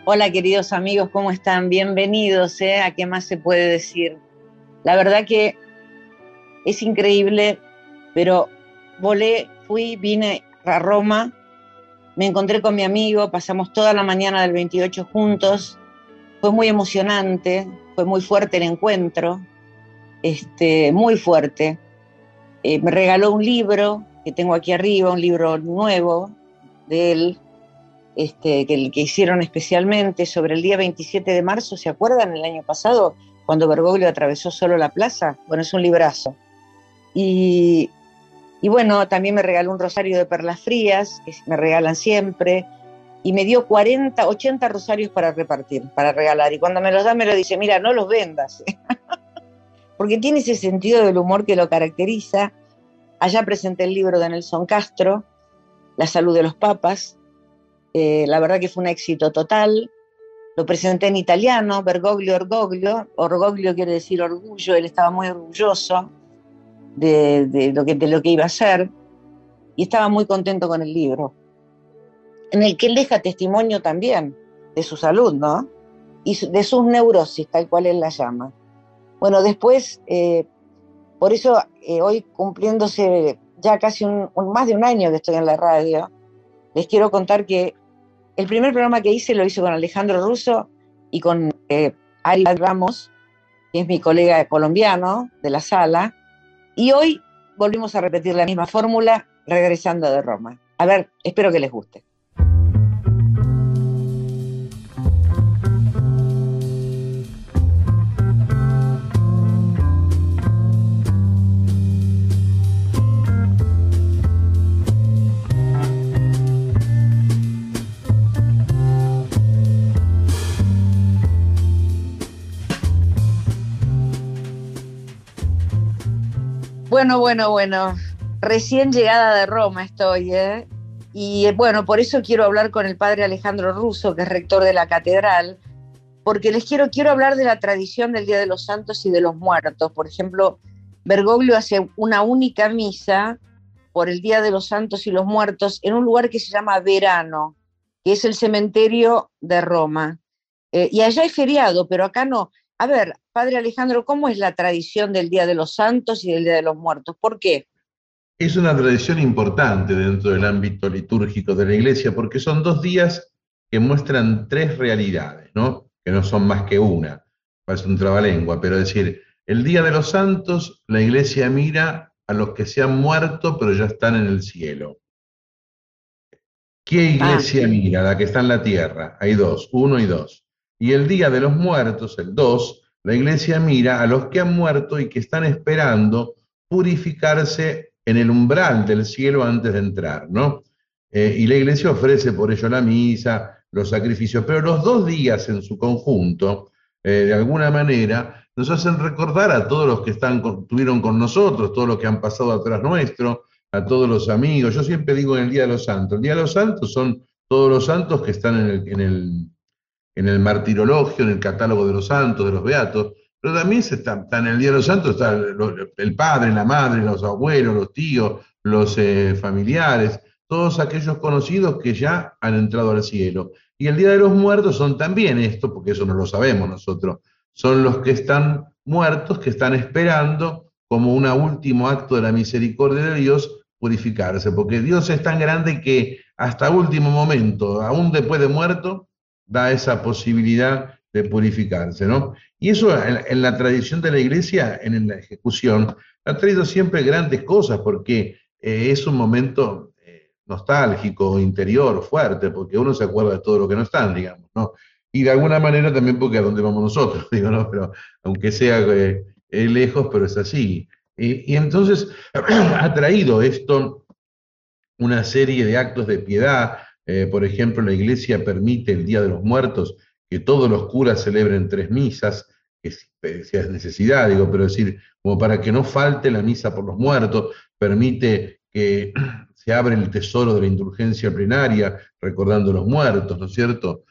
Hola queridos amigos, ¿cómo están? Bienvenidos, ¿eh? ¿A qué más se puede decir? La verdad que es increíble, pero vine a Roma, me encontré con mi amigo, pasamos toda la mañana del 28 juntos, fue muy emocionante, fue muy fuerte el encuentro, muy fuerte. Me regaló un libro que tengo aquí arriba, un libro nuevo de él, que el que hicieron especialmente sobre el día 27 de marzo, ¿se acuerdan? El año pasado, cuando Bergoglio atravesó solo la plaza. Bueno, es un librazo. Y, y bueno, también me regaló un rosario de perlas frías, que me regalan siempre, y me dio 40, 80 rosarios para repartir, para regalar. Y cuando me los da, me lo dice, mira, no los vendas, porque tiene ese sentido del humor que lo caracteriza. Allá presenté el libro de Nelson Castro, La salud de los papas. La verdad que fue un éxito total. Lo presenté en italiano, Bergoglio Orgoglio. Orgoglio quiere decir orgullo, él estaba muy orgulloso de lo que iba a hacer y estaba muy contento con el libro, en el que él deja testimonio también de su salud, ¿no? Y de sus neurosis, tal cual él la llama. Bueno, después, por eso hoy cumpliéndose ya casi más de un año que estoy en la radio, les quiero contar que el primer programa que hice lo hice con Alejandro Russo y con Ari Ramos, que es mi colega colombiano de la sala, y hoy volvimos a repetir la misma fórmula regresando de Roma. A ver, espero que les guste. Bueno. Recién llegada de Roma estoy, ¿eh? Y bueno, por eso quiero hablar con el padre Alejandro Russo, que es rector de la catedral, porque quiero hablar de la tradición del Día de los Santos y de los Muertos. Por ejemplo, Bergoglio hace una única misa por el Día de los Santos y los Muertos en un lugar que se llama Verano, que es el cementerio de Roma. Y allá es feriado, pero acá no. A ver, padre Alejandro, ¿cómo es la tradición del Día de los Santos y del Día de los Muertos? ¿Por qué? Es una tradición importante dentro del ámbito litúrgico de la Iglesia porque son dos días que muestran tres realidades, ¿no? Que no son más que una. Parece un trabalengua, pero es decir, el Día de los Santos, la Iglesia mira a los que se han muerto pero ya están en el cielo. ¿Qué Ah, iglesia mira? La que está en la tierra. Hay dos, uno y dos. Y el Día de los Muertos, el dos, la iglesia mira a los que han muerto y que están esperando purificarse en el umbral del cielo antes de entrar, ¿no? Y la iglesia ofrece por ello la misa, los sacrificios, pero los dos días en su conjunto, de alguna manera, nos hacen recordar a todos los que estuvieron con nosotros, todos los que han pasado atrás nuestro, a todos los amigos. Yo siempre digo en el Día de los Santos. El Día de los Santos son todos los santos que están en el martirologio, en el catálogo de los santos, de los beatos, pero también está en el Día de los Santos, está el padre, la madre, los abuelos, los tíos, los familiares, todos aquellos conocidos que ya han entrado al cielo. Y el Día de los Muertos son también esto, porque eso no lo sabemos nosotros, son los que están muertos, que están esperando como un último acto de la misericordia de Dios purificarse, porque Dios es tan grande que hasta último momento, aún después de muerto, da esa posibilidad de purificarse, ¿no? Y eso en la tradición de la iglesia, en la ejecución, ha traído siempre grandes cosas, porque es un momento nostálgico, interior, fuerte, porque uno se acuerda de todo lo que no están, digamos, ¿no? Y de alguna manera también porque a dónde vamos nosotros, digo, ¿no? Pero aunque sea lejos, pero es así. Y entonces ha traído esto una serie de actos de piedad. Por ejemplo, la iglesia permite el Día de los Muertos que todos los curas celebren tres misas, que si es necesidad, digo, pero es decir, como para que no falte la misa por los muertos, permite que se abra el tesoro de la indulgencia plenaria, recordando los muertos, ¿no es cierto?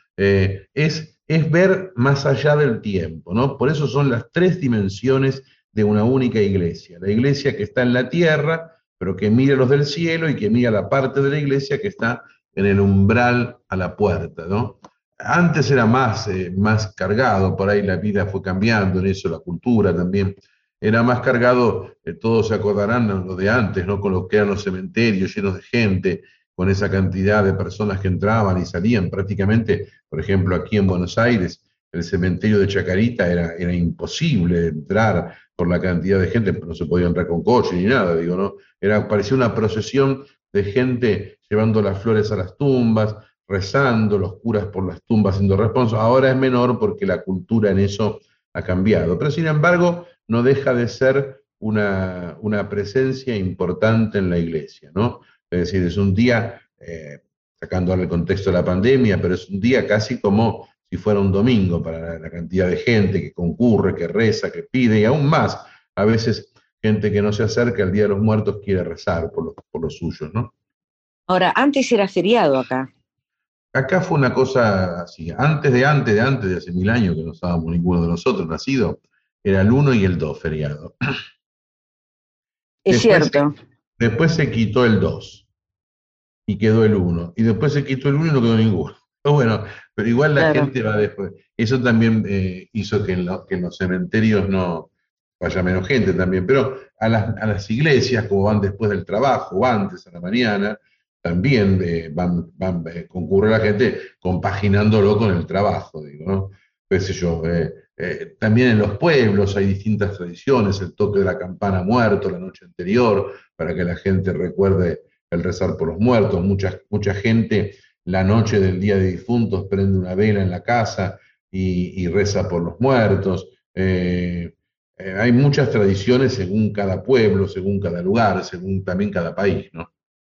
Es ver más allá del tiempo, ¿no? Por eso son las tres dimensiones de una única iglesia. La iglesia que está en la tierra, pero que mira los del cielo y que mira la parte de la iglesia que está en el umbral a la puerta, ¿no? Antes era más cargado, por ahí la vida fue cambiando en eso, la cultura también. Era más cargado, todos se acordarán lo de antes, ¿no? Con lo que eran los cementerios llenos de gente, con esa cantidad de personas que entraban y salían. Prácticamente, por ejemplo, aquí en Buenos Aires, el cementerio de Chacarita era imposible entrar por la cantidad de gente, no se podía entrar con coche ni nada, digo, ¿no? Parecía una procesión de gente llevando las flores a las tumbas, rezando, los curas por las tumbas haciendo responsos. Ahora es menor porque la cultura en eso ha cambiado, pero sin embargo no deja de ser una presencia importante en la iglesia, ¿no? Es decir, es un día, sacando ahora el contexto de la pandemia, pero es un día casi como si fuera un domingo para la cantidad de gente que concurre, que reza, que pide, y aún más, a veces gente que no se acerca al Día de los Muertos quiere rezar por los suyos, ¿no? Ahora, antes era feriado acá. Acá fue una cosa así, antes de hace 1000 años que no estábamos ninguno de nosotros nacido, era el 1 y el 2 feriado. Es Después, cierto, después se quitó el 2 y quedó el 1 y después se quitó el 1 y no quedó ninguno. Pero bueno, pero igual la claro. gente va después. Eso también hizo que en los cementerios no vaya menos gente también, pero a las iglesias, como van después del trabajo o antes a la mañana, también concurre la gente compaginándolo con el trabajo, digo, ¿no? Qué sé yo, también en los pueblos hay distintas tradiciones, el toque de la campana muerto la noche anterior, para que la gente recuerde el rezar por los muertos. Mucha gente la noche del Día de Difuntos prende una vela en la casa y reza por los muertos. Hay muchas tradiciones según cada pueblo, según cada lugar, según también cada país, ¿no?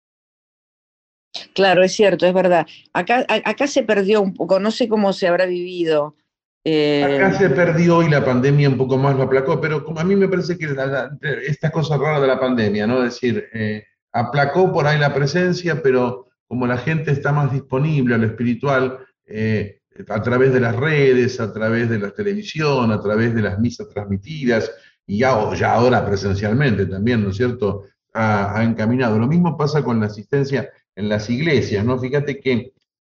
Claro, es cierto, es verdad. Acá se perdió un poco, no sé cómo se habrá vivido. Acá Eh, se perdió y la pandemia un poco más lo aplacó, pero como a mí me parece que esta cosa rara de la pandemia, ¿no? Es decir, aplacó por ahí la presencia, pero como la gente está más disponible a lo espiritual, a través de las redes, a través de la televisión, a través de las misas transmitidas, y ya ahora presencialmente también, ¿no es cierto? Ha encaminado. Lo mismo pasa con la asistencia en las iglesias, ¿no? Fíjate que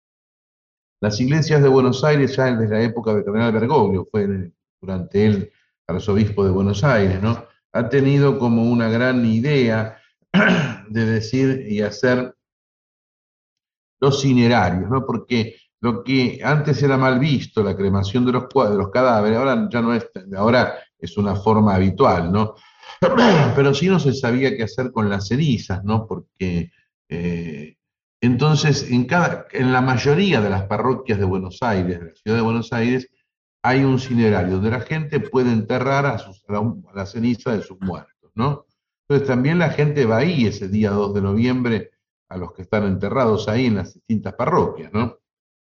las iglesias de Buenos Aires, ya desde la época del cardenal Bergoglio, fue durante él arzobispo de Buenos Aires, ¿no? Ha tenido como una gran idea de decir y hacer los cinerarios, ¿no? Porque lo que antes era mal visto, la cremación de los cadáveres, ahora ya no es, ahora es una forma habitual, ¿no? Pero sí no se sabía qué hacer con las cenizas, ¿no? Porque entonces en la mayoría de las parroquias de Buenos Aires, de la ciudad de Buenos Aires, hay un cinerario donde la gente puede enterrar a la ceniza de sus muertos, ¿no? Entonces también la gente va ahí ese día 2 de noviembre a los que están enterrados ahí en las distintas parroquias, ¿no?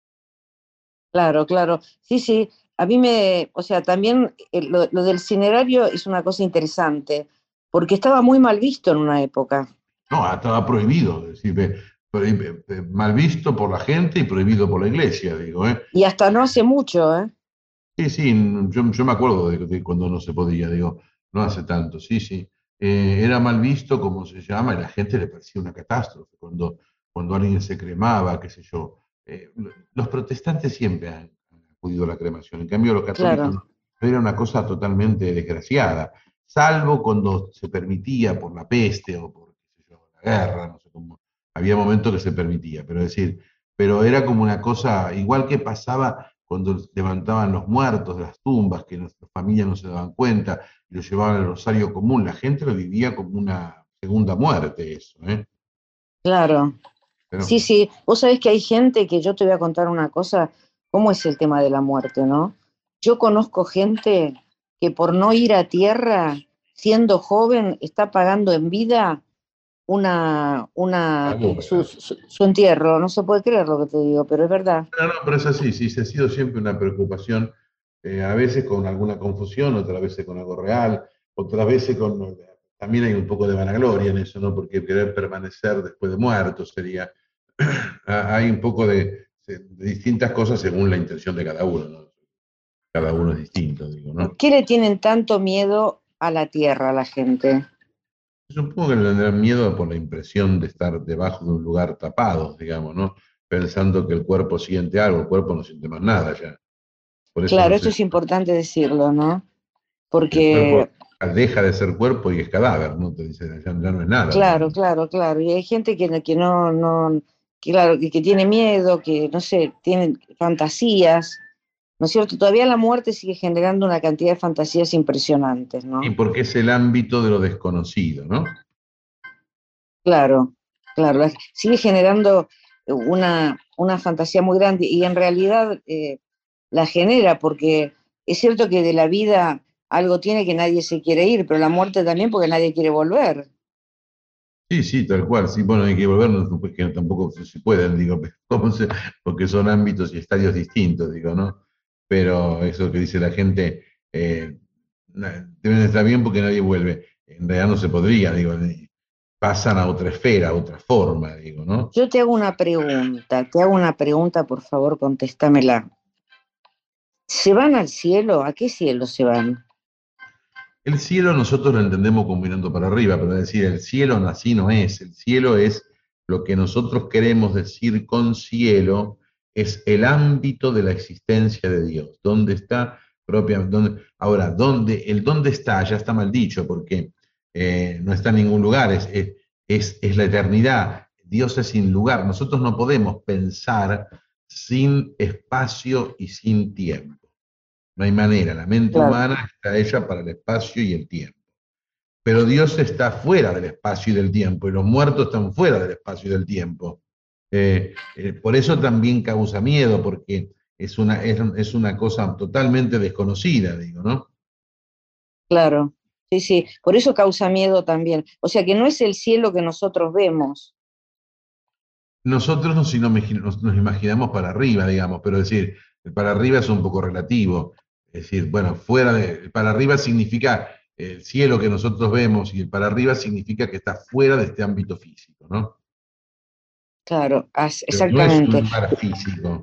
claro, claro. Sí, sí. O sea, también lo del cinerario es una cosa interesante, porque estaba muy mal visto en una época. No, estaba prohibido, es decir, mal visto por la gente y prohibido por la iglesia, digo, ¿eh? Y hasta no hace mucho, ¿eh? Sí, sí, yo me acuerdo de cuando no se podía, digo, no hace tanto, sí, sí. Era mal visto, como se llama, y la gente le parecía una catástrofe cuando alguien se cremaba, qué sé yo. Los protestantes siempre han acudido a la cremación, en cambio los católicos Claro, no. Era una cosa totalmente desgraciada, salvo cuando se permitía por la peste o por, qué sé yo, la guerra, no sé cómo. Había momentos que se permitía, pero es decir, pero era como una cosa, igual que pasaba cuando levantaban los muertos de las tumbas, que las familias no se daban cuenta, y lo llevaban al rosario común, la gente lo vivía como una segunda muerte, eso, ¿eh? claro. Pero, Sí, sí. Vos sabés que hay gente que yo te voy a contar una cosa, cómo es el tema de la muerte, ¿no? Yo conozco gente que por no ir a tierra, siendo joven, está pagando en vida su entierro. No se puede creer lo que te digo, pero es verdad. no, no, pero es así, sí, se ha sido siempre una preocupación, a veces con alguna confusión, otras veces con algo real, otras veces con. También hay un poco de vanagloria en eso, ¿no? Porque querer permanecer después de muerto sería. Hay un poco de distintas cosas según la intención de cada uno, ¿no? Cada uno es distinto, digo, ¿Por ¿no? qué le tienen tanto miedo a la tierra a la gente? Supongo que le tendrán miedo por la impresión de estar debajo de un lugar tapado, digamos, ¿no? pensando que el cuerpo siente algo, el cuerpo no siente más nada ya. Por eso Claro, no esto sé, es importante decirlo, ¿no? el cuerpo Porque, deja de ser cuerpo y es cadáver, ¿no? Te dice, ya no es nada, claro, digamos. claro, claro. Y hay gente que no, claro, que tiene miedo, que no sé, tiene fantasías, ¿no es cierto? Todavía la muerte sigue generando una cantidad de fantasías impresionantes, Y ¿no? porque es el ámbito de lo desconocido, ¿no? Claro, claro. Sigue generando una fantasía muy grande y en realidad la genera porque es cierto que de la vida algo tiene que nadie se quiere ir, pero la muerte también porque nadie quiere volver. Sí, sí, tal cual, sí, bueno, hay que volver, no, pues que tampoco se pueden, digo, pero porque son ámbitos y estadios distintos, digo, ¿no? Pero eso que dice la gente, deben estar bien porque nadie vuelve. En realidad no se podría, digo, pasan a otra esfera, a otra forma, digo, ¿no? Yo te hago una pregunta, por favor, contéstamela. ¿Se van al cielo? ¿A qué cielo se van? El cielo nosotros lo entendemos como mirando para arriba, pero es decir, el cielo así no es. El cielo es lo que nosotros queremos decir con cielo, es el ámbito de la existencia de Dios. ¿Dónde está propiamente? Ahora, el dónde está ya está mal dicho, porque no está en ningún lugar, es la eternidad. Dios es sin lugar. Nosotros no podemos pensar sin espacio y sin tiempo. No hay manera, la mente Claro, humana está hecha para el espacio y el tiempo. Pero Dios está fuera del espacio y del tiempo, y los muertos están fuera del espacio y del tiempo. Por eso también causa miedo, porque es una cosa totalmente desconocida, digo, ¿no? claro. Sí, sí. Por eso causa miedo también. O sea que no es el cielo que nosotros vemos. Nosotros nos imaginamos para arriba, digamos, pero es decir, el para arriba es un poco relativo. Es decir, bueno, el para arriba significa el cielo que nosotros vemos y el para arriba significa que está fuera de este ámbito físico, ¿no? Claro, Pero no es un exactamente. lugar físico.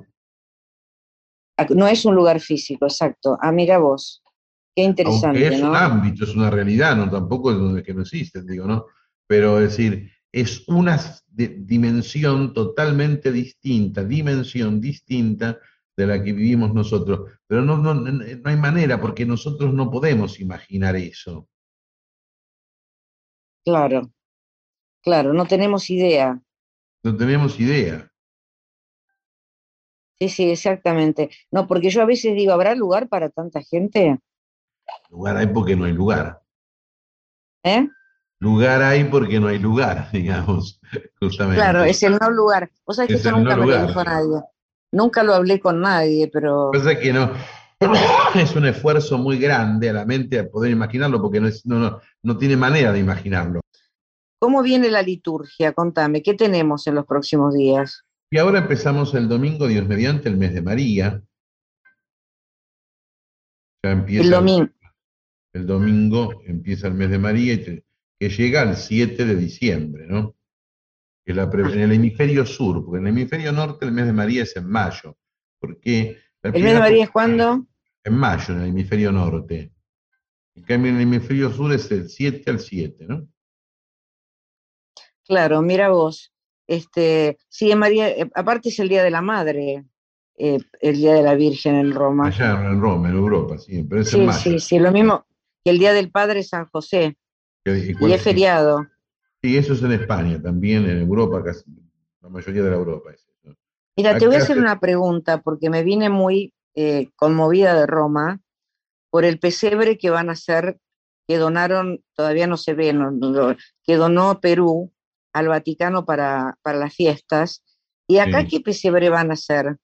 No es un lugar físico, exacto. Ah, mira vos. Qué Aunque interesante, es un ¿no? ámbito, es una realidad, no tampoco es donde que no existen, digo, ¿no? Pero es decir, es una dimensión distinta de la que vivimos nosotros. Pero no hay manera, porque nosotros no podemos imaginar eso. Claro, claro, no tenemos idea. No tenemos idea. Sí, sí, exactamente. No, porque yo a veces digo, ¿habrá lugar para tanta gente? Lugar hay porque no hay lugar. ¿Eh? Lugar hay porque no hay lugar, digamos, Claro, justamente. es el no lugar. Vos sabés que Es esto el no nunca me lo lugar, dijo digamos. nadie. Nunca lo hablé con nadie, pero Pasa que no, es un esfuerzo muy grande a la mente a poder imaginarlo, porque no tiene manera de imaginarlo. ¿cómo viene la liturgia? Contame, ¿qué tenemos en los próximos días? Y ahora empezamos el domingo, Dios mediante, el mes de María. Ya El empieza domingo. el domingo, empieza el mes de María, que llega al 7 de diciembre, ¿no? En el hemisferio sur, porque en el hemisferio norte el mes de María es en mayo, porque la ¿El mes de primera María es comunión cuándo? en mayo en el hemisferio norte. En cambio, en el hemisferio sur es el 7 al 7, ¿no? Claro, mira vos. Sí, en María, aparte es el Día de la Madre, el Día de la Virgen en Roma. Allá en Roma, en Europa, sí, pero es en Sí, mayo. sí, sí, lo mismo que el Día del Padre San José, y es feriado. Sí, eso es en España, también en Europa, casi la mayoría de la Europa es eso. Mira, te voy a Acá hacer una pregunta porque me vine muy conmovida de Roma por el pesebre que van a hacer, que donaron, todavía no se ve, que donó Perú al Vaticano para las fiestas. ¿Y acá sí, qué pesebre van a hacer?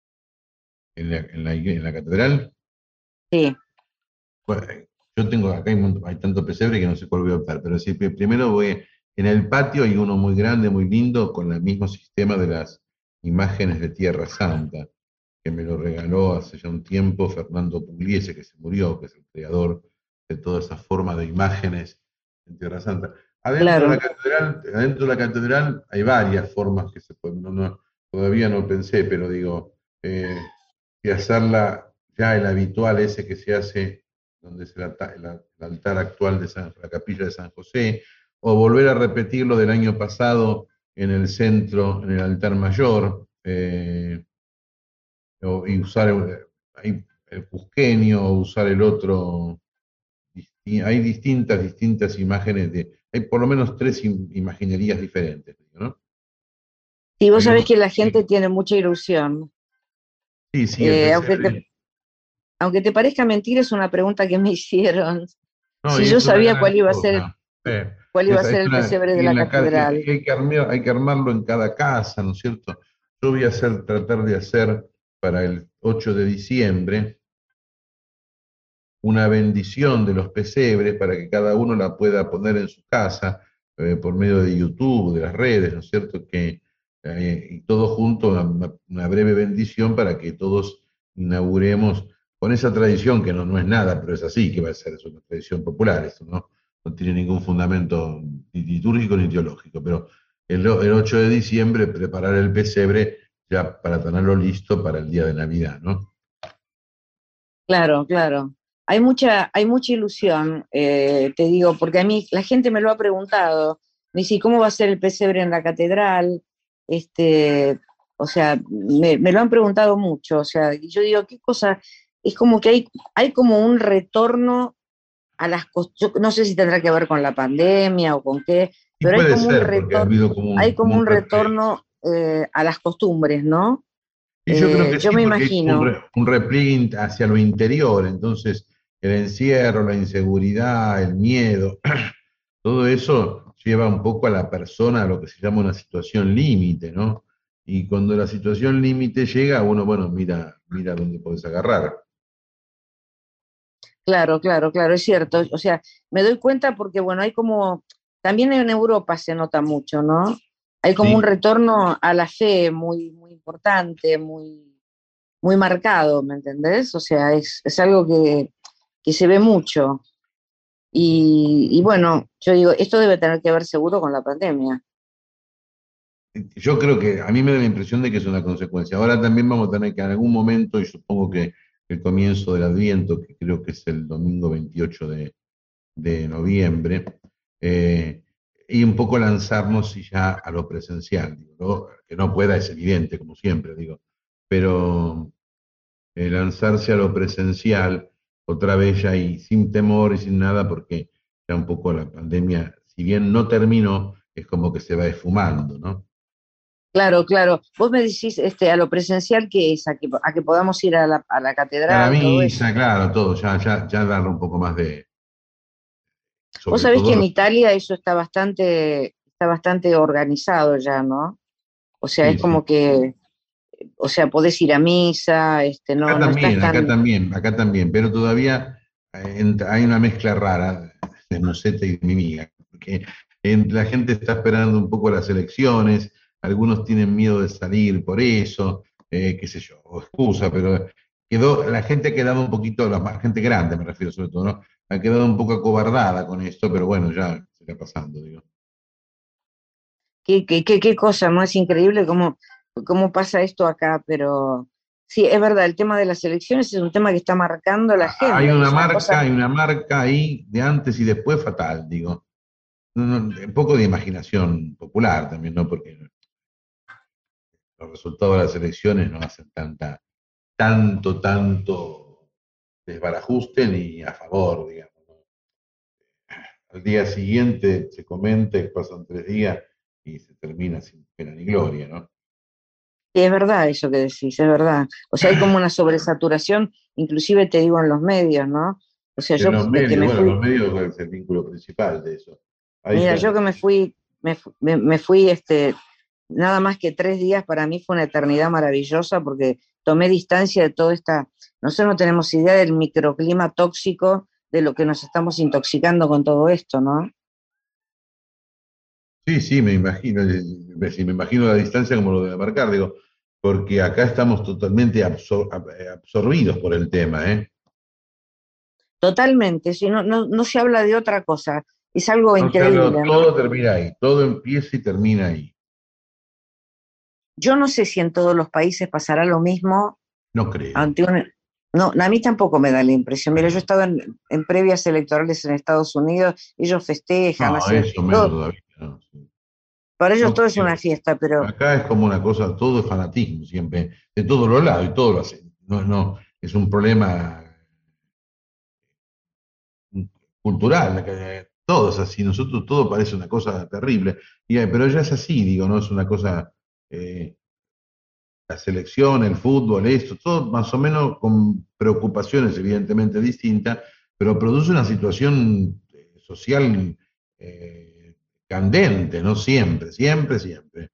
en la catedral, Sí, bueno, yo tengo acá hay tanto pesebre que no sé cuál voy a optar, pero sí, primero en el patio hay uno muy grande, muy lindo, con el mismo sistema de las imágenes de Tierra Santa, que me lo regaló hace ya un tiempo Fernando Pugliese, que se murió, que es el creador de toda esa forma de imágenes en Tierra Santa. claro, Adentro de la catedral hay varias formas que se pueden, todavía no pensé, pero digo, y hacerla ya el habitual ese que se hace, donde es el altar actual de la capilla de San José, o volver a repetir lo del año pasado en el centro, en el altar mayor, eh, y usar el cusqueño o usar el otro. Hay distintas imágenes hay por lo menos tres imaginerías diferentes, ¿no? Y vos Hay sabés uno, que la gente tiene mucha ilusión. sí, sí, el Aunque pesebre. aunque te parezca mentira, es una pregunta que me hicieron. No, Si y yo es una sabía gran cosa. cuál iba a ser el pesebre de Y la catedral. hay que armarlo en cada casa, ¿no es cierto? Yo voy a tratar de hacer para el 8 de diciembre una bendición de los pesebres para que cada uno la pueda poner en su casa por medio de YouTube, de las redes, ¿no es cierto? Y todo junto, una breve bendición para que todos inauguremos con esa tradición que no es nada, pero es así que va a ser, es una tradición popular, esto, ¿no? No tiene ningún fundamento ni litúrgico ni teológico, pero el 8 de diciembre preparar el pesebre ya para tenerlo listo para el día de Navidad, ¿no? Claro, claro. Hay mucha ilusión, te digo, porque a mí la gente me lo ha preguntado. Me dice, ¿cómo va a ser el pesebre en la catedral? Este, o sea, me lo han preguntado mucho. O sea, y yo digo, ¿qué cosa? Es como que hay como un retorno a las costumbres, no sé si tendrá que ver con la pandemia o con qué, Y pero hay puede como un ser, porque ha retorno, habido hay como como un un replay. retorno a las costumbres, ¿no? Y yo creo que Yo sí, me porque hay como imagino, un repliegue hacia lo interior, entonces el encierro, la inseguridad, el miedo, todo eso lleva un poco a la persona a lo que se llama una situación límite, ¿no? Y cuando la situación límite llega, uno, bueno, mira dónde puedes agarrar. claro, claro, claro, es cierto. O sea, me doy cuenta porque, bueno, hay como, también en Europa se nota mucho, ¿no? Hay como un Sí, retorno a la fe muy, muy importante, muy, muy marcado, ¿me entendés? O sea, es algo que se ve mucho. Y bueno, yo digo, esto debe tener que ver seguro con la pandemia. yo creo que a mí me da la impresión de que es una consecuencia. Ahora también vamos a tener que en algún momento, y supongo que el comienzo del Adviento, que creo que es el domingo 28 de noviembre, eh, y un poco lanzarnos y ya a lo presencial, digo, ¿no? Que no pueda es evidente, como siempre, digo, pero lanzarse a lo presencial otra vez ya y sin temor y sin nada, porque ya un poco la pandemia, si bien no terminó, es como que se va esfumando, ¿no? Claro, claro. Vos me decís a lo presencial que es, a que podamos ir a la A la catedral, todo eso. misa, claro, todo, ya darle un poco más Vos sobre sabés que todo en Italia eso está bastante organizado ya, ¿no? O sea, es sí, sí. como que, o sea, podés ir a misa, no, no estás tan, Acá también, pero todavía hay una mezcla rara de Museta y de mi amiga, porque la gente está esperando un poco las elecciones, algunos tienen miedo de salir por eso, qué sé yo, o excusa, pero la gente ha quedado un poquito, gente grande me refiero sobre todo, ¿no? Ha quedado un poco acobardada con esto, pero bueno, ya se está pasando, digo. qué cosa, ¿no? Es increíble cómo pasa esto acá, pero sí, es verdad, el tema de las elecciones es un tema que está marcando a la Hay gente, que una es una marca, cosa. hay una marca ahí de antes y después fatal, digo. Un poco de imaginación popular también, ¿no? Porque los resultados de las elecciones no hacen tanto desbarajuste ni a favor, digamos, ¿no? Al día siguiente se comenta y pasan 3 días y se termina sin pena ni gloria, ¿no? Sí, es verdad eso que decís, es verdad. O sea, hay como una sobresaturación, inclusive te digo en los medios, ¿no? O sea, En yo los que medios, me bueno, los fui, medios es el vínculo principal de eso. Ahí mira, está. yo que me fui, nada más que 3 días para mí fue una eternidad maravillosa porque tomé distancia de toda esta, nosotros no tenemos idea del microclima tóxico de lo que nos estamos intoxicando con todo esto, ¿no? Sí, sí, me imagino, sí, me imagino la distancia como lo de marcar, digo, porque acá estamos totalmente absorbidos por el tema, ¿eh? Totalmente, si no, no, no se habla de otra cosa, es algo No se habla, increíble, ¿no? todo termina ahí, todo empieza y termina ahí. Yo no sé si en todos los países pasará lo mismo No creo. ante un... No, a mí tampoco me da la impresión. Mira, yo he estado en previas electorales en Estados Unidos, ellos festejan, No, hacen eso menos todo. todavía, ¿no? Sí. Para ellos No, todo es una fiesta, pero acá es como una cosa, todo es fanatismo siempre, de todos los lados, y todo lo hacen. No, no, es un problema cultural, que todo es así, nosotros todo parece una cosa terrible, pero ya es así, digo, no es una cosa, eh, la selección, el fútbol, esto, todo más o menos con preocupaciones evidentemente distintas, pero produce una situación social candente, ¿no? Siempre, siempre, siempre.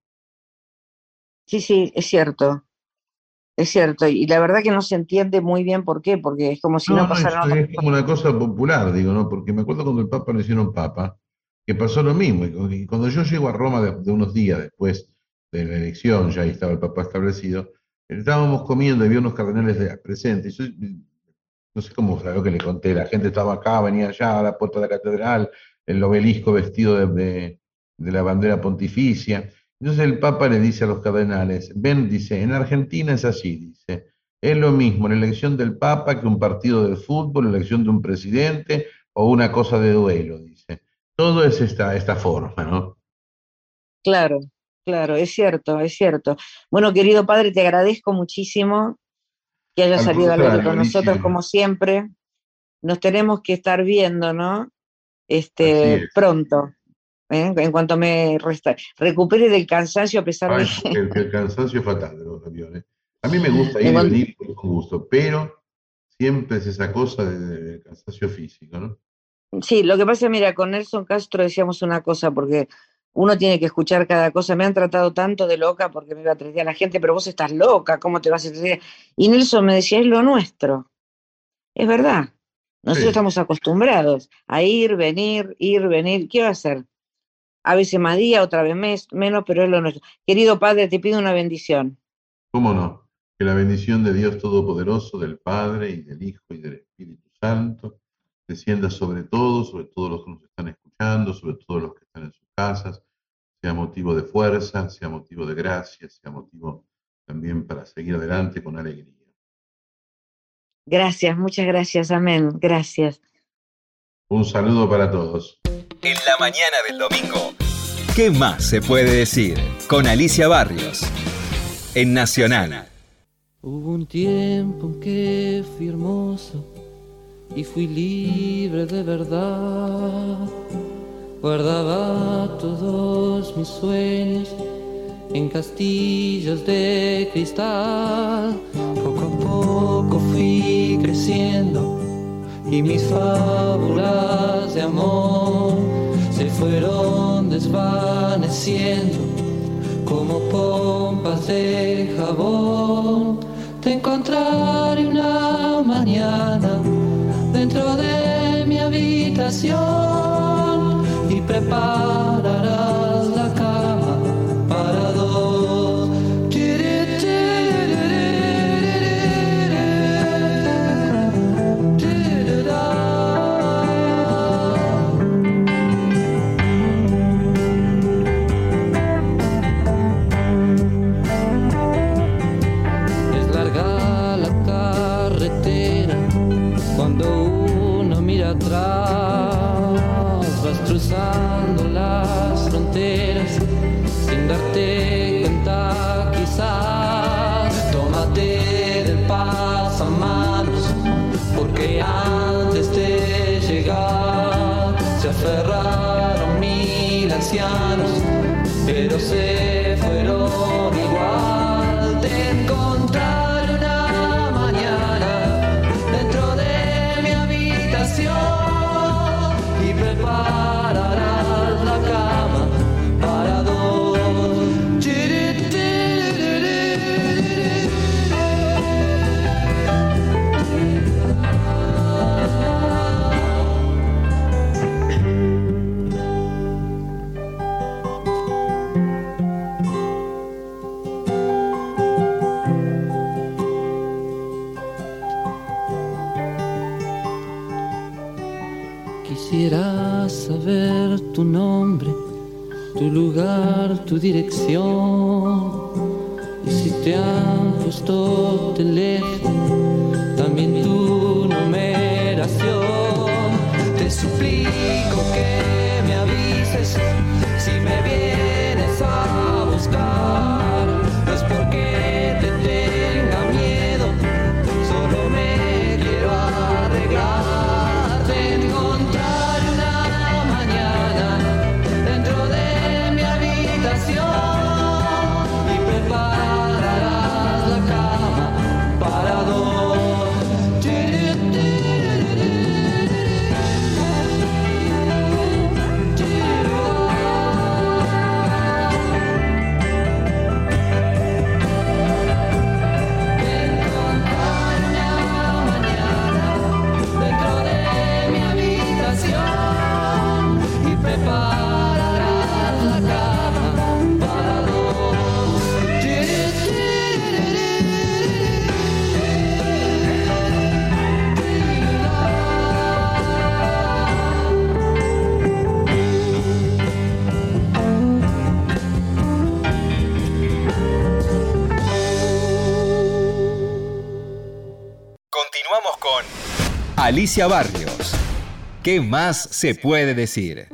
sí, sí, es cierto. Es cierto, y la verdad que no se entiende muy bien por qué, porque es como si No, no no, pasaran otras es como cosas. una cosa popular, digo, ¿no? Porque me acuerdo cuando el Papa lo hicieron Papa, que pasó lo mismo. Y cuando yo llego a Roma de unos días después de la elección, ya ahí estaba el Papa establecido, estábamos comiendo y había unos cardenales presentes. No sé cómo fue lo que le conté, la gente estaba acá, venía allá a la puerta de la catedral, el obelisco vestido de la bandera pontificia. Entonces el Papa le dice a los cardenales, ven, dice, en Argentina es así, dice, es lo mismo la elección del Papa que un partido de fútbol, la elección de un presidente o una cosa de duelo, dice. Todo es esta forma, ¿no? Claro, claro, es cierto, es cierto. Bueno, querido padre, te agradezco muchísimo que hayas Al salido al aire contrario, con nosotros, Alicia, como siempre. Nos tenemos que estar viendo, ¿no? así es. Pronto, ¿eh? En cuanto recupere del cansancio, a pesar de Ay, que, porque el cansancio es fatal de los aviones. A mí me gusta en ir y cuan- venir con gusto, pero siempre es esa cosa de cansancio físico, ¿no? sí, lo que pasa, mira, con Nelson Castro decíamos una cosa, porque uno tiene que escuchar cada cosa. Me han tratado tanto de loca porque me iba a 3 días la gente, pero vos estás loca, ¿cómo te vas a 3 días? Y Nelson me decía, es lo nuestro. Es verdad. Nosotros Sí, estamos acostumbrados a ir, venir, ir, venir. ¿Qué va a hacer? A veces más día, otra vez menos, pero es lo nuestro. Querido Padre, te pido una bendición. cómo no. Que la bendición de Dios Todopoderoso, del Padre y del Hijo y del Espíritu Santo, descienda sobre todos los que nos están escuchando, sobre todos los que están en sus casas, sea motivo de fuerza, sea motivo de gracia, sea motivo también para seguir adelante con alegría. Gracias, muchas gracias, amén. Gracias. Un saludo para todos. En la mañana del domingo, ¿qué más se puede decir? Con Alicia Barrios, en Nacional. Hubo un tiempo en que fui hermoso y fui libre de verdad. Guardaba todos mis sueños en castillos de cristal. Poco a poco fui creciendo y mis fábulas de amor se fueron desvaneciendo como pompas de jabón. Te encontraré una mañana dentro de mi habitación y prepararás la cama para dos. Es larga la carretera cuando uno mira atrás, vas cruzando las fronteras sin darte cuenta quizás. Tómate del pasamanos porque antes de llegar se aferraron 1000 ancianos, pero se fueron igual. Te encontraré una mañana dentro de mi habitación y prepararás la cama para dos. Quisiera saber tu nombre, tu lugar, tu dirección. Y si te han puesto teléfono, también tu numeración. Te suplico que me avises si me vienes Alicia Barrios. ¿Qué más se puede decir?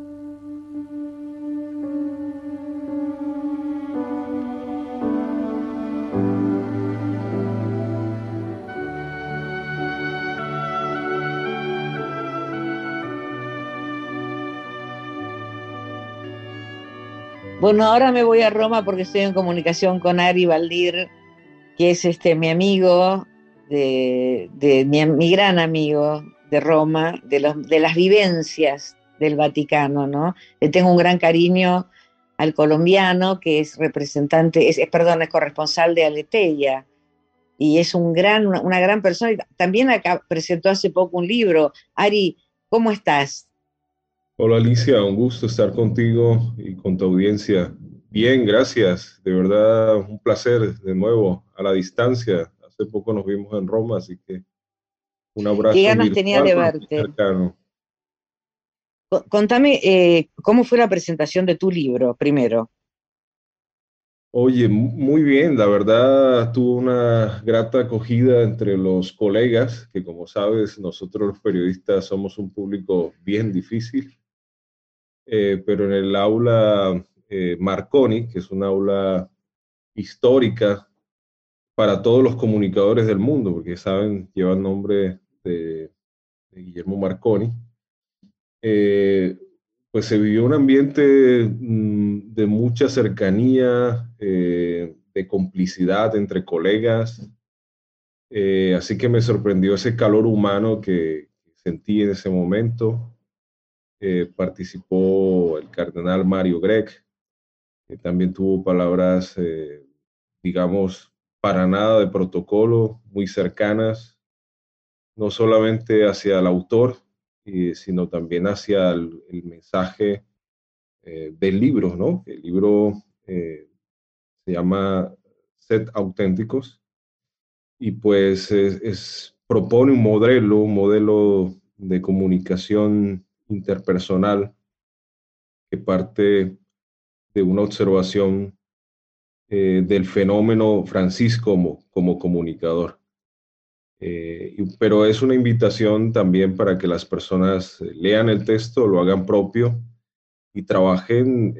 Bueno, ahora me voy a Roma porque estoy en comunicación con Ari Baldir, que es mi amigo, mi gran amigo de Roma, de las vivencias del Vaticano, ¿no? Le tengo un gran cariño al colombiano, que es representante, perdón, es corresponsal de Aleteia, y es una gran persona. Y también acá presentó hace poco un libro. Ari, ¿cómo estás? Hola Alicia, un gusto estar contigo y con tu audiencia. Bien, gracias. De verdad, un placer de nuevo a la distancia. Hace poco nos vimos en Roma, así que un ¿Qué abrazo ganas tenía virtual, de pero muy verte? cercano. Contame, ¿cómo fue la presentación de tu libro primero? Oye, muy bien, la verdad tuvo una grata acogida entre los colegas, que como sabes, nosotros los periodistas somos un público bien difícil, pero en el aula Marconi, que es un aula histórica para todos los comunicadores del mundo, porque saben, lleva el nombre de Guillermo Marconi, eh, pues se vivió un ambiente de mucha cercanía, de complicidad entre colegas, así que me sorprendió ese calor humano que sentí en ese momento. Participó el cardenal Mario Grech, que también tuvo palabras, digamos, para nada de protocolo, muy cercanas, no solamente hacia el autor, sino también hacia el mensaje del libro, ¿no? El libro se llama Sed Auténticos y pues propone un modelo de comunicación interpersonal que parte de una observación del fenómeno Francisco como comunicador. Pero es una invitación también para que las personas lean el texto, lo hagan propio y trabajen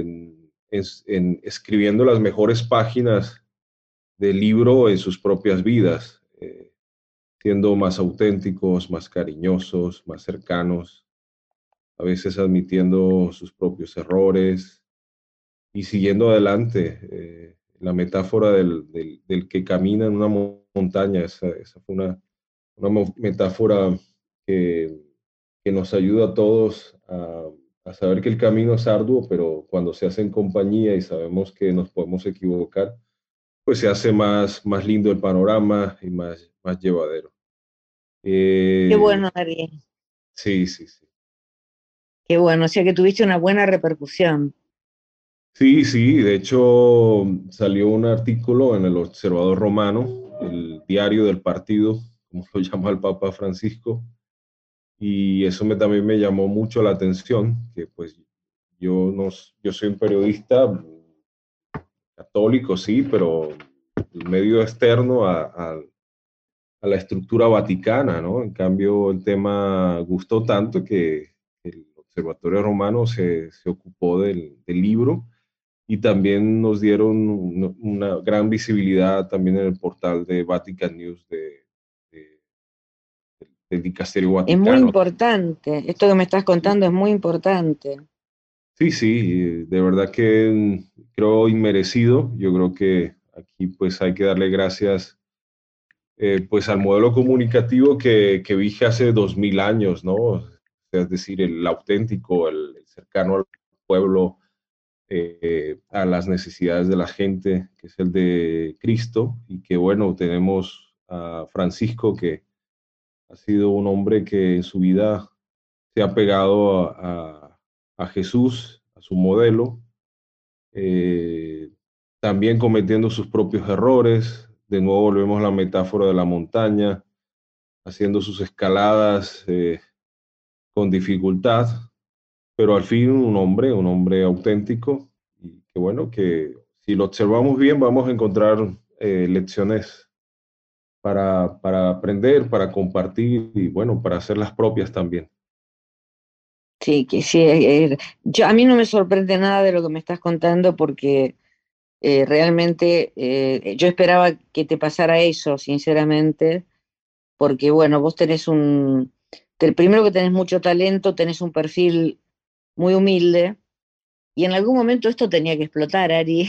en escribiendo las mejores páginas del libro en sus propias vidas, siendo más auténticos, más cariñosos, más cercanos, a veces admitiendo sus propios errores y siguiendo adelante. La metáfora del que camina en una montaña, esa fue una metáfora que, que nos ayuda a todos a saber que el camino es arduo, pero cuando se hace en compañía y sabemos que nos podemos equivocar, pues se hace más lindo el panorama y más llevadero. Qué Eh, bueno, Ari, sí, sí, sí. qué bueno, o sea que tuviste una buena repercusión. Sí, sí, de hecho salió un artículo en el Observador Romano, el diario del partido, como lo llama el Papa Francisco, y eso también me llamó mucho la atención, que pues yo, no, yo soy un periodista católico, sí, pero el medio externo a la estructura vaticana, ¿no? En cambio, el tema gustó tanto que el Observatorio Romano se ocupó del libro y también nos dieron una gran visibilidad también en el portal de Vatican News del Dicasterio Es muy Vaticano. importante, esto que me estás contando es muy importante. Sí, sí, de verdad que creo inmerecido. Yo creo que aquí pues hay que darle gracias pues al modelo comunicativo que vige hace 2000 años, ¿no? O sea, es decir, el auténtico, el cercano al pueblo, a las necesidades de la gente, que es el de Cristo, y que bueno, tenemos a Francisco, que ha sido un hombre que en su vida se ha pegado a Jesús, a su modelo, eh, también cometiendo sus propios errores. De nuevo volvemos a la metáfora de la montaña, haciendo sus escaladas con dificultad, pero al fin un hombre auténtico, y que bueno, que si lo observamos bien vamos a encontrar lecciones para aprender, para compartir y bueno, para hacer las propias también. Sí, que sí. A mí no me sorprende nada de lo que me estás contando porque realmente yo esperaba que te pasara eso, sinceramente, porque bueno, vos tenés primero que tenés mucho talento, tenés un perfil muy humilde y en algún momento esto tenía que explotar, Ari.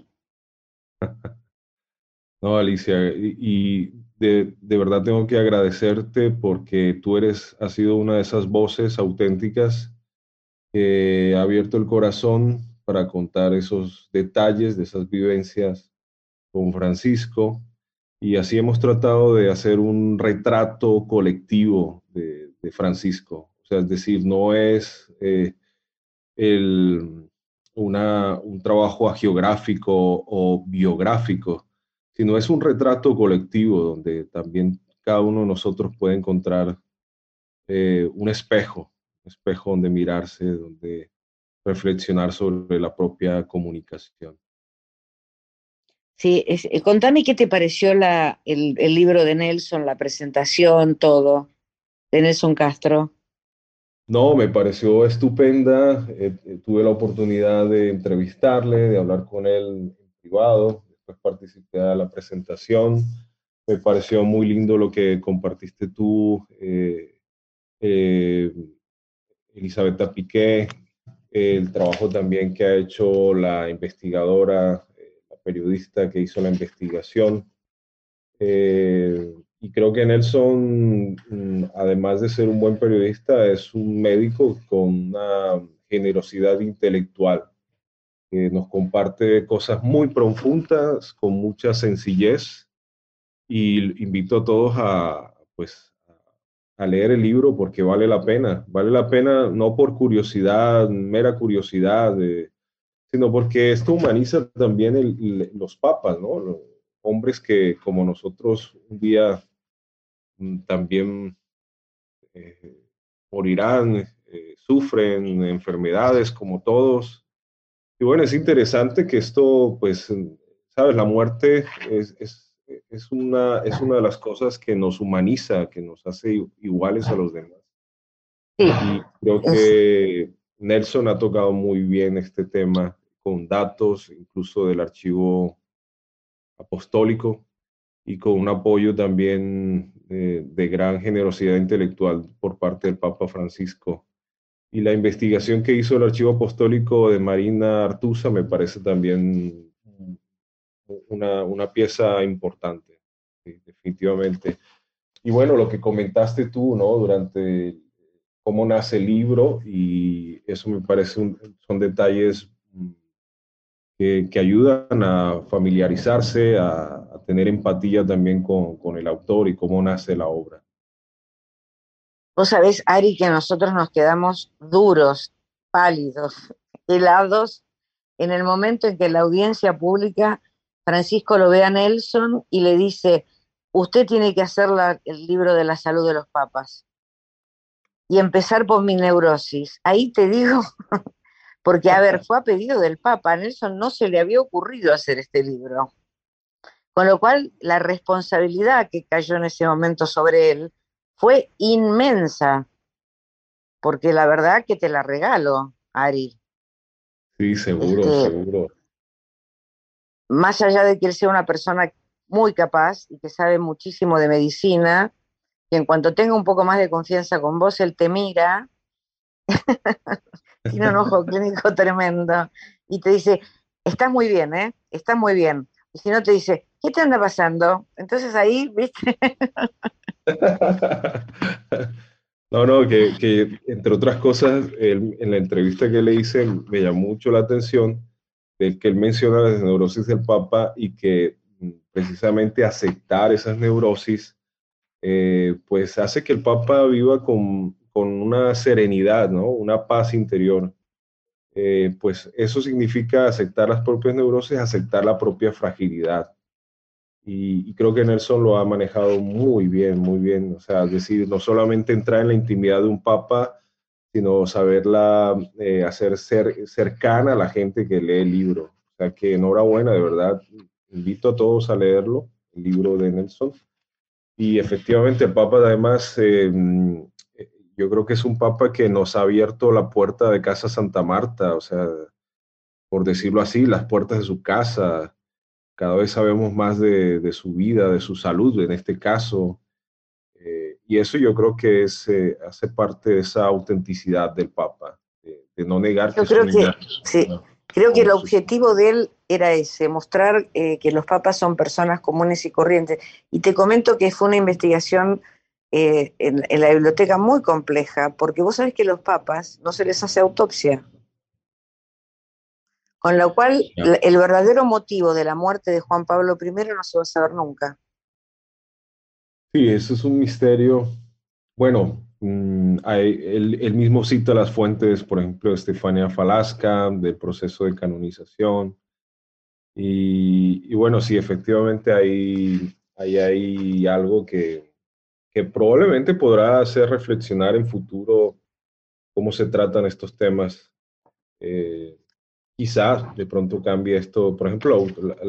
No, Alicia, y de verdad tengo que agradecerte porque tú has sido una de esas voces auténticas que ha abierto el corazón para contar esos detalles de esas vivencias con Francisco. Y así hemos tratado de hacer un retrato colectivo de Francisco. O sea, es decir, no es el, un trabajo hagiográfico o biográfico, sino es un retrato colectivo donde también cada uno de nosotros puede encontrar un espejo donde mirarse, donde reflexionar sobre la propia comunicación. Sí, contame qué te pareció el libro de Nelson, la presentación, todo, de Nelson Castro. No, me pareció estupenda. Tuve la oportunidad de entrevistarle, de hablar con él en privado. Después participé de la presentación. Me pareció muy lindo lo que compartiste tú, eh, Elisabetta Piqué, el trabajo también que ha hecho la investigadora, la periodista que hizo la investigación. Y creo que Nelson, además de ser un buen periodista, es un médico con una generosidad intelectual que nos comparte cosas muy profundas, con mucha sencillez. Y invito a todos pues, a leer el libro porque vale la pena no por curiosidad, mera curiosidad, sino porque esto humaniza también los papas, ¿no? Los hombres que como nosotros un día también eh, morirán, sufren enfermedades como todos. Y bueno, es interesante que esto, pues, sabes, la muerte es una de las cosas que nos humaniza, que nos hace iguales a los demás. Sí, Y creo que Nelson ha tocado muy bien este tema con datos, incluso del archivo apostólico, y con un apoyo también de gran generosidad intelectual por parte del Papa Francisco. Y la investigación que hizo el Archivo Apostólico de Marina Artusa me parece también una pieza importante, sí, definitivamente. Y bueno, lo que comentaste tú, ¿no? Durante cómo nace el libro, y eso me parece son detalles que ayudan a familiarizarse, a tener empatía también con el autor y cómo nace la obra. vos sabés, Ari, que nosotros nos quedamos duros, pálidos, helados, en el momento en que la audiencia pública, Francisco lo ve a Nelson y le dice, usted tiene que hacer el libro de la salud de los papas y empezar por mi neurosis. Ahí te digo, porque a ver, fue a pedido del Papa, a Nelson no se le había ocurrido hacer este libro. Con lo cual, la responsabilidad que cayó en ese momento sobre él fue inmensa, porque la verdad que te la regalo, Ari. Sí, seguro, Este, seguro. más allá de que él sea una persona muy capaz y que sabe muchísimo de medicina, que en cuanto tenga un poco más de confianza con vos, él te mira, tiene un ojo clínico tremendo, y te dice, estás muy bien, ¿eh? Estás muy bien. Y si no, te dice, ¿qué te anda pasando? Entonces ahí, ¿viste? No, no, que entre otras cosas, en la entrevista que le hice me llamó mucho la atención de que él menciona las neurosis del Papa y que precisamente aceptar esas neurosis pues hace que el Papa viva con una serenidad, ¿no? Una paz interior. Pues eso significa aceptar las propias neurosis, aceptar la propia fragilidad. Y creo que Nelson lo ha manejado muy bien, muy bien. O sea, es decir, no solamente entrar en la intimidad de un papa, sino saberla hacer cercana a la gente que lee el libro. O sea, que enhorabuena, de verdad. Invito a todos a leerlo, el libro de Nelson. Y efectivamente el Papa además, yo creo que es un Papa que nos ha abierto la puerta de Casa Santa Marta, o sea, por decirlo así, las puertas de su casa. Cada vez sabemos más de su vida, de su salud en este caso. Y eso yo creo que hace parte de esa autenticidad del Papa, de no negar que Yo es creo una que, sí, persona creo que el como su... objetivo de él era ese, mostrar que los papas son personas comunes y corrientes. Y te comento que fue una investigación en la biblioteca muy compleja, porque vos sabés que los papas no se les hace autopsia, con lo cual Ya. el verdadero motivo de la muerte de Juan Pablo I no se va a saber nunca. Sí, eso es un misterio. Bueno, él mismo cita las fuentes, por ejemplo, de Estefania Falasca, del proceso de canonización. Y bueno, sí, efectivamente hay algo que probablemente podrá hacer reflexionar en futuro cómo se tratan estos temas. Eh, Quizás de pronto cambie esto, por ejemplo,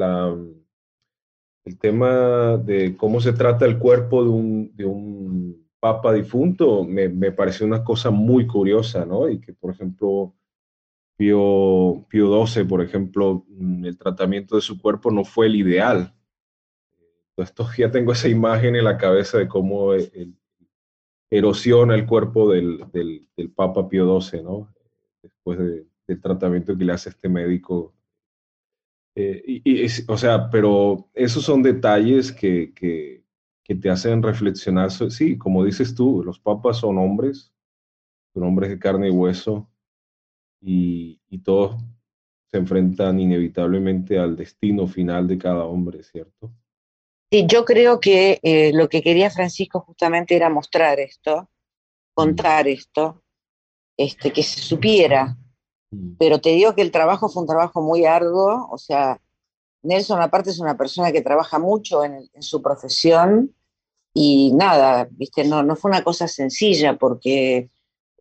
el tema de cómo se trata el cuerpo de un papa difunto me pareció una cosa muy curiosa, ¿no? Y que, por ejemplo, Pío XII, por ejemplo, el tratamiento de su cuerpo no fue el ideal. Entonces, ya tengo esa imagen en la cabeza de cómo erosiona el cuerpo del Papa Pío XII, ¿no? Después del tratamiento que le hace este médico. O sea, pero esos son detalles que te hacen reflexionar. Sí, como dices tú, los papas son hombres de carne y hueso, y todos se enfrentan inevitablemente al destino final de cada hombre, ¿cierto? Sí, yo creo que lo que quería Francisco justamente era mostrar esto, Mm, contar esto, que se supiera. mm. Pero te digo que el trabajo fue un trabajo muy arduo, o sea, Nelson aparte es una persona que trabaja mucho en su profesión y nada, viste, no fue una cosa sencilla porque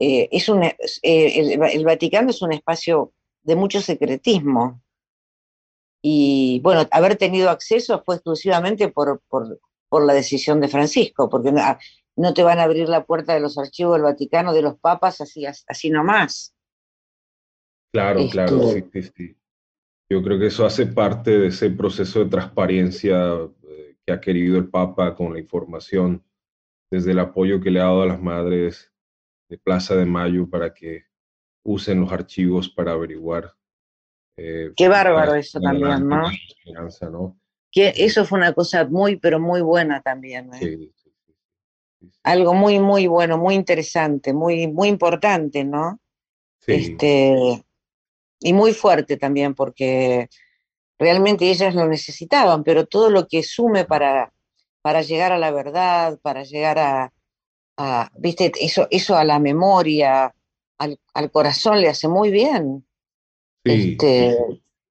el Vaticano es un espacio de mucho secretismo y bueno, haber tenido acceso fue exclusivamente por la decisión de Francisco, porque no te van a abrir la puerta de los archivos del Vaticano de los papas así nomás. Claro, claro, sí, Este, sí, sí. Yo creo que eso hace parte de ese proceso de transparencia que ha querido el Papa con la información, desde el apoyo que le ha dado a las madres de Plaza de Mayo para que usen los archivos para averiguar qué y para bárbaro eso seguir también, adelante ¿no? con su esperanza, ¿no? Que Eh, eso fue una cosa muy, pero muy buena también, ¿eh? sí, sí, sí, sí, sí. Algo muy, muy bueno, muy interesante, muy, muy importante, ¿no? Sí, Este, y muy fuerte también, porque realmente ellas lo necesitaban, pero todo lo que sume para llegar a la verdad, para llegar viste, eso a la memoria, al corazón le hace muy bien. sí, sí, Este, sí.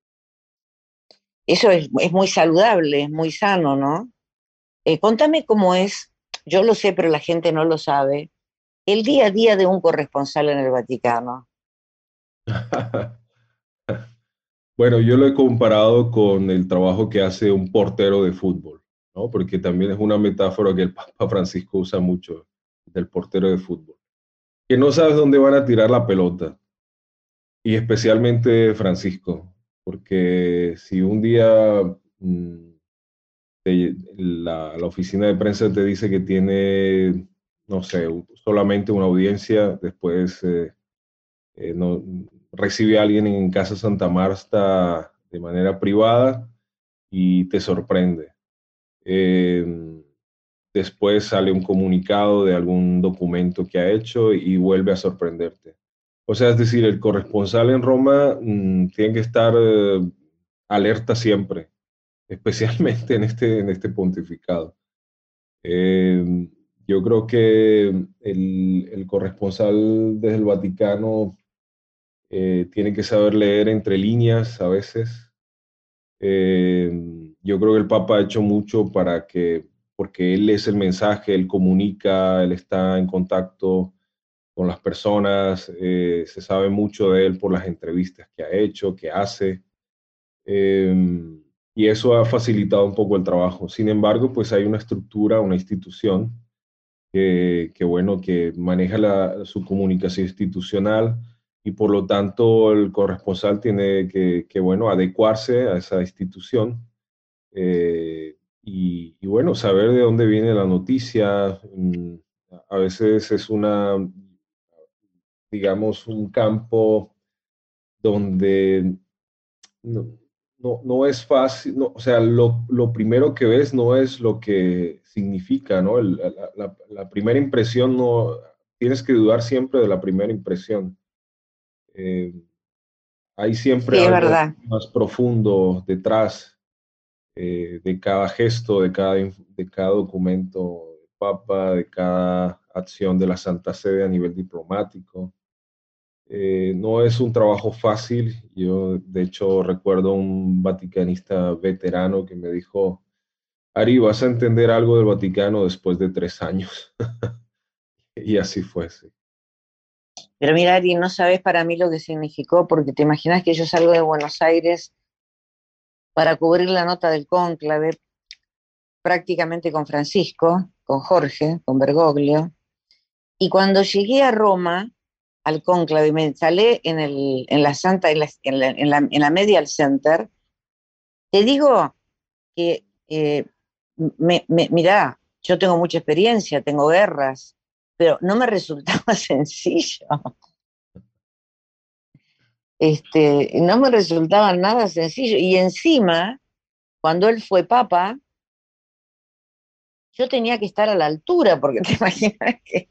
eso es muy saludable, es muy sano, ¿no? Contame cómo es, yo lo sé, pero la gente no lo sabe, el día a día de un corresponsal en el Vaticano. Bueno, yo lo he comparado con el trabajo que hace un portero de fútbol, ¿no? Porque también es una metáfora que el Papa Francisco usa mucho, del portero de fútbol, que no sabes dónde van a tirar la pelota, y especialmente Francisco, porque si un día la oficina de prensa te dice que tiene, no sé, solamente una audiencia, después no, recibe a alguien en Casa Santa Marta de manera privada y te sorprende. Eh, Después sale un comunicado de algún documento que ha hecho y vuelve a sorprenderte. O sea, es decir, el corresponsal en Roma tiene que estar alerta siempre, especialmente en este pontificado. Eh, yo creo que el corresponsal desde el Vaticano tiene que saber leer entre líneas a veces. Yo creo que el Papa ha hecho mucho porque él es el mensaje, él comunica, él está en contacto con las personas, se sabe mucho de él por las entrevistas que ha hecho, que hace. Eh, y eso ha facilitado un poco el trabajo. Sin embargo, pues hay una estructura, una institución bueno, que maneja su comunicación institucional y por lo tanto el corresponsal tiene bueno, adecuarse a esa institución y bueno, saber de dónde viene la noticia. A veces es digamos, un campo donde no, no es fácil, no, o sea, lo primero que ves no es lo que significa, ¿no? La primera impresión no, tienes que dudar siempre de la primera impresión. Eh, Hay siempre Sí, es algo verdad. más profundo detrás de cada gesto, de cada documento del Papa, de cada acción de la Santa Sede a nivel diplomático. No es un trabajo fácil. Yo, de hecho, recuerdo un vaticanista veterano que me dijo, Ari, vas a entender algo del Vaticano después de 3 años. Y así fue, sí. Pero mira, Ari, no sabes para mí lo que significó, porque te imaginas que yo salgo de Buenos Aires para cubrir la nota del cónclave, prácticamente con Francisco, con Jorge, con Bergoglio, y cuando llegué a Roma, al cónclave, me instalé en la Santa, en la Medial Center, te digo que, mirá, yo tengo mucha experiencia, tengo guerras, pero no me resultaba sencillo. No me resultaba nada sencillo. Y encima, cuando él fue papa, yo tenía que estar a la altura, porque te imaginas que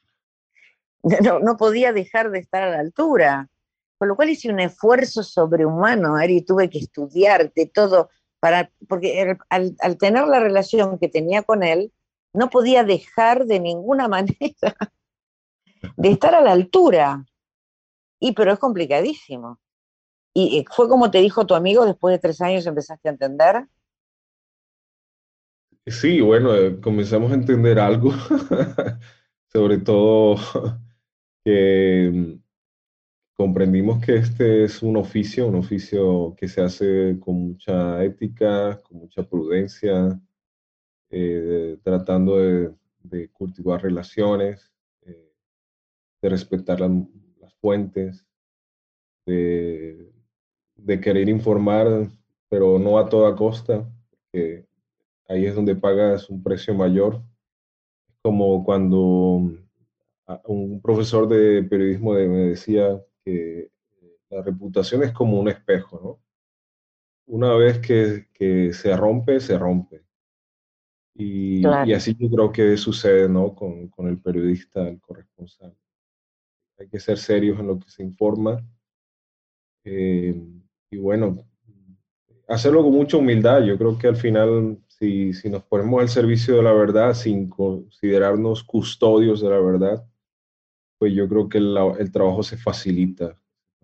no podía dejar de estar a la altura. Con lo cual hice un esfuerzo sobrehumano, Ari, tuve que estudiarte todo, porque al tener la relación que tenía con él, no podía dejar de ninguna manera de estar a la altura. Pero es complicadísimo. Y fue como te dijo tu amigo, después de 3 años empezaste a entender. Sí, bueno, comenzamos a entender algo, sobre todo que comprendimos que este es un oficio que se hace con mucha ética, con mucha prudencia, tratando de cultivar relaciones, eh, de respetar las fuentes, de, de querer informar, pero no a toda costa, que ahí es donde pagas un precio mayor, como cuando un profesor de periodismo me decía que la reputación es como un espejo, ¿no? Una vez que se rompe, se rompe. Y Claro. así yo creo que sucede, ¿no? Con el periodista, el corresponsal. Hay que ser serios en lo que se informa. eh, y bueno, hacerlo con mucha humildad. Yo creo que al final, si nos ponemos al servicio de la verdad sin considerarnos custodios de la verdad, pues yo creo que el trabajo se facilita.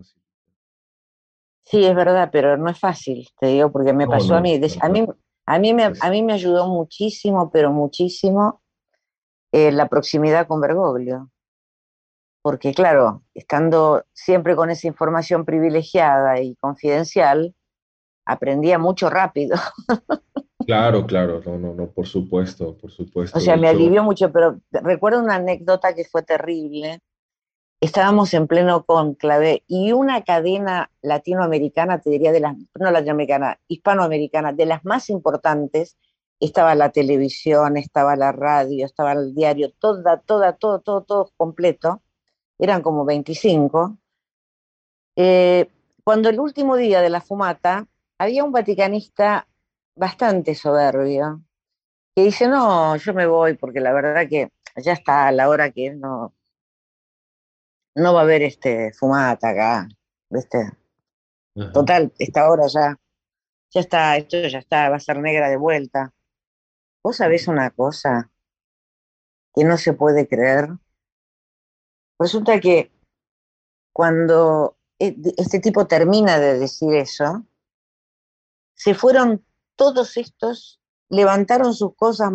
Sí, es verdad, pero no es fácil, te digo, porque me No, pasó a no, mí. no, no. A mí me ayudó muchísimo, pero muchísimo, la proximidad con Bergoglio. Porque claro, estando siempre con esa información privilegiada y confidencial, aprendía mucho rápido. Claro, claro, no, no, no, por supuesto, por O supuesto. sea, De me hecho, alivió mucho, pero recuerdo una anécdota que fue terrible. Estábamos en pleno cónclave y una cadena latinoamericana, te diría no latinoamericana, hispanoamericana, de las más importantes, estaba la televisión, estaba la radio, estaba el diario, todo completo, eran como 25. Eh, Cuando el último día de la fumata, había un vaticanista bastante soberbio que dice, no, yo me voy porque la verdad que ya está a la hora que es, no va a haber fumata acá, ¿viste? ajá. Total, esta hora ya está, esto ya está, va a ser negra de vuelta. ¿Vos sabés una cosa que no se puede creer? Resulta que cuando este tipo termina de decir eso, se fueron todos estos, levantaron sus cosas,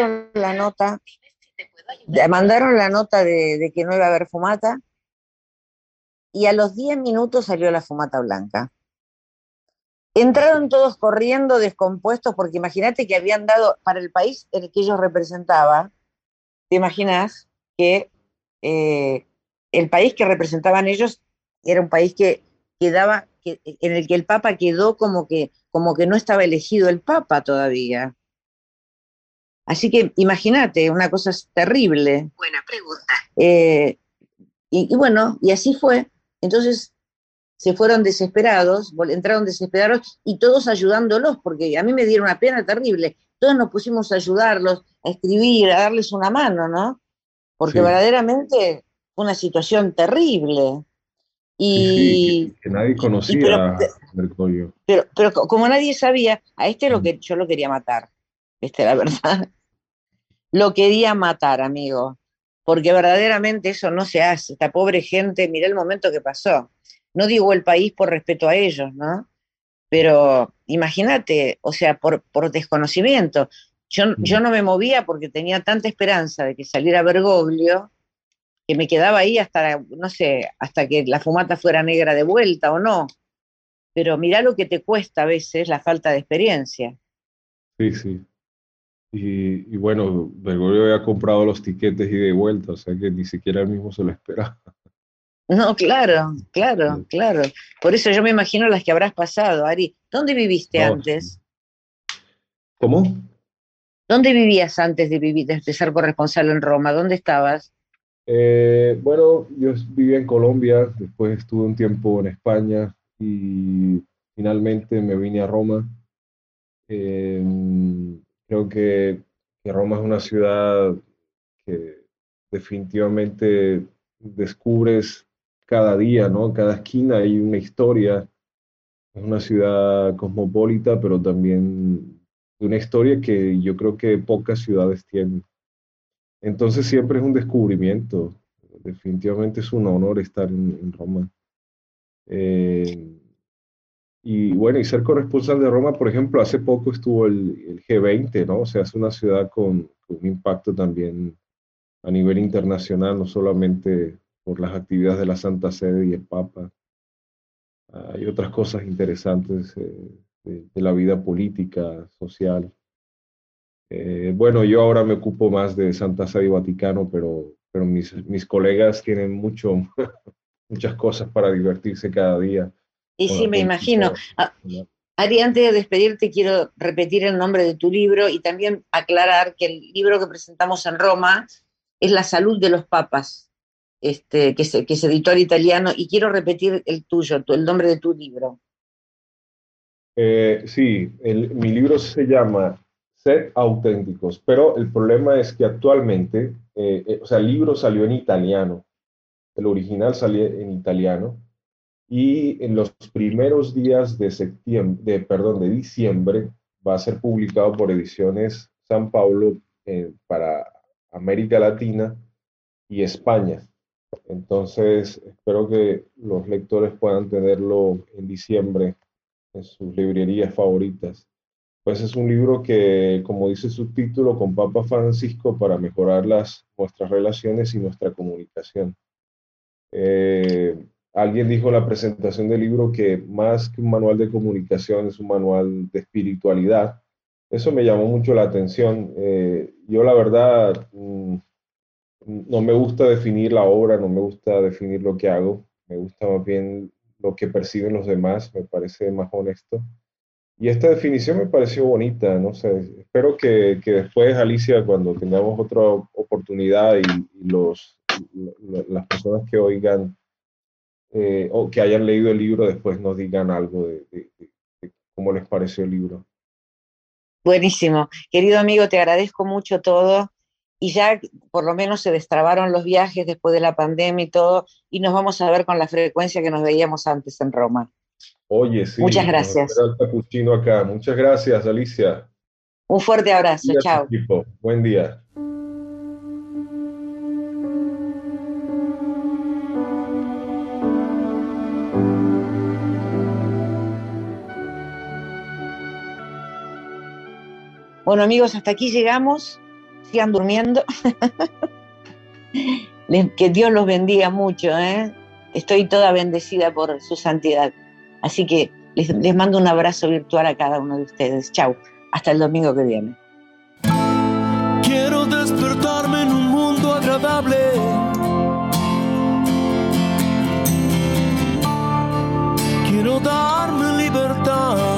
mandaron la nota de que no iba a haber fumata, y a los 10 minutos salió la fumata blanca. Entraron todos corriendo, descompuestos, porque imagínate que habían dado para el país en el que ellos representaban, te imaginas que el país que representaban ellos era un país que quedaba, en el que el Papa quedó como que no estaba elegido el Papa todavía. Así que imagínate, una cosa terrible. Buena pregunta. Y bueno, y así fue. Entonces se fueron desesperados, entraron desesperados y todos ayudándolos, porque a mí me dieron una pena terrible. Todos nos pusimos a ayudarlos, a escribir, a darles una mano, ¿no? Porque Sí. verdaderamente fue una situación terrible. Sí, que nadie conocía a Bergoglio. Pero como nadie sabía, a este yo lo quería matar. La verdad. Lo quería matar, amigo. Porque verdaderamente eso no se hace. Esta pobre gente, mirá el momento que pasó. No digo el país por respeto a ellos, ¿no? Pero imagínate, o sea, por desconocimiento. Yo no me movía porque tenía tanta esperanza de que saliera Bergoglio, que me quedaba ahí hasta, no sé, hasta que la fumata fuera negra de vuelta o no. Pero mirá lo que te cuesta a veces la falta de experiencia. Sí, sí. Y bueno, Bergoglio había comprado los tiquetes y de vuelta, o sea que ni siquiera él mismo se lo esperaba. No, claro. Por eso yo me imagino las que habrás pasado, Ari. ¿Dónde viviste No, antes? ¿cómo? ¿Dónde vivías antes de ser corresponsal en Roma? ¿Dónde estabas? Bueno, yo vivía en Colombia, después estuve un tiempo en España y finalmente me vine a Roma. Eh, Creo que Roma es una ciudad que definitivamente descubres cada día, ¿no? Cada esquina hay una historia. Es una ciudad cosmopolita, pero también de una historia que yo creo que pocas ciudades tienen. Entonces siempre es un descubrimiento. Definitivamente es un honor estar en Roma. Eh, y bueno, y ser corresponsal de Roma, por ejemplo, hace poco estuvo el G20, ¿no? O sea, es una ciudad con un impacto también a nivel internacional, no solamente por las actividades de la Santa Sede y el Papa. Hay otras cosas interesantes de la vida política, social. Bueno, yo ahora me ocupo más de Santa Sede y Vaticano, pero mis colegas tienen muchas cosas para divertirse cada día Y con sí, la me imagino. política. Ari, antes de despedirte, quiero repetir el nombre de tu libro y también aclarar que el libro que presentamos en Roma es La salud de los papas, que es editor italiano, y quiero repetir el tuyo, el nombre de tu libro. Sí, mi libro se llama Sed auténticos, pero el problema es que actualmente, o sea, el libro salió en italiano, el original salió en italiano, y en los primeros días de diciembre va a ser publicado por Ediciones San Pablo para América Latina y España. Entonces, espero que los lectores puedan tenerlo en diciembre en sus librerías favoritas. Pues es un libro que, como dice su título, con Papa Francisco para mejorar nuestras relaciones y nuestra comunicación. Eh, Alguien dijo en la presentación del libro que más que un manual de comunicación es un manual de espiritualidad. Eso me llamó mucho la atención. Yo la verdad no me gusta definir la obra, no me gusta definir lo que hago, me gusta más bien lo que perciben los demás, me parece más honesto. Y esta definición me pareció bonita, no sé, espero que después, Alicia, cuando tengamos otra oportunidad y las personas que oigan o que hayan leído el libro después nos digan algo de cómo les pareció el libro. Buenísimo. Querido amigo, te agradezco mucho todo. Y ya por lo menos se destrabaron los viajes después de la pandemia y todo, y nos vamos a ver con la frecuencia que nos veíamos antes en Roma. Oye, sí, Muchas nos gracias. espera el capuchino acá. Muchas gracias, Alicia. Un fuerte abrazo. Y a tu Chao. equipo. Buen día. Bueno, amigos, hasta aquí llegamos. Sigan durmiendo. Que Dios los bendiga mucho, ¿eh? Estoy toda bendecida por su santidad. Así que Les mando un abrazo virtual a cada uno de ustedes. Chau, hasta el domingo que viene. Quiero despertarme en un mundo agradable. Quiero darme libertad.